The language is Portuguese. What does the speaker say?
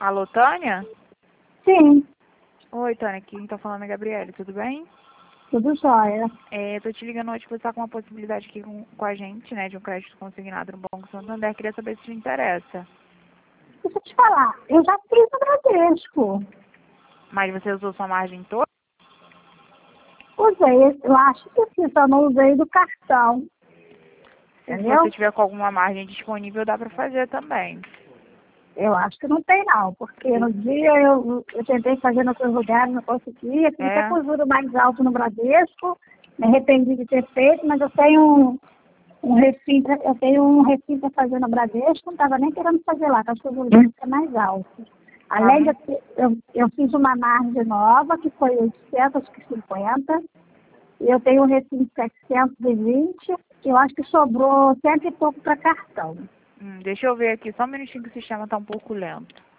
Alô, Tânia? Sim, Oi, Tânia, aqui quem tá falando é a Gabriele, tudo bem? tudo jóia. Tô te ligando hoje porque você tá com uma possibilidade aqui com a gente, né, de um crédito consignado no Banco Santander. Queria saber se te interessa. Deixa eu te falar, eu já fiz o Bradesco. Mas você usou sua margem toda? Usei, eu acho que sim, só não usei do cartão. Se Entendeu? você tiver com alguma margem disponível, dá pra fazer também. Eu acho que não tem não, porque no dia eu tentei fazer em outros lugares, não conseguia, fiz até com o juro mais alto no Bradesco, me arrependi de ter feito, mas eu tenho um refim, para fazer no Bradesco, não estava nem querendo fazer lá, porque o juro é mais alto. Além de eu fiz uma margem nova, que foi 850, e eu tenho um refim de 720, que eu acho que sobrou cento e pouco para cartão. Deixa eu ver aqui, só um minutinho que o sistema tá um pouco lento.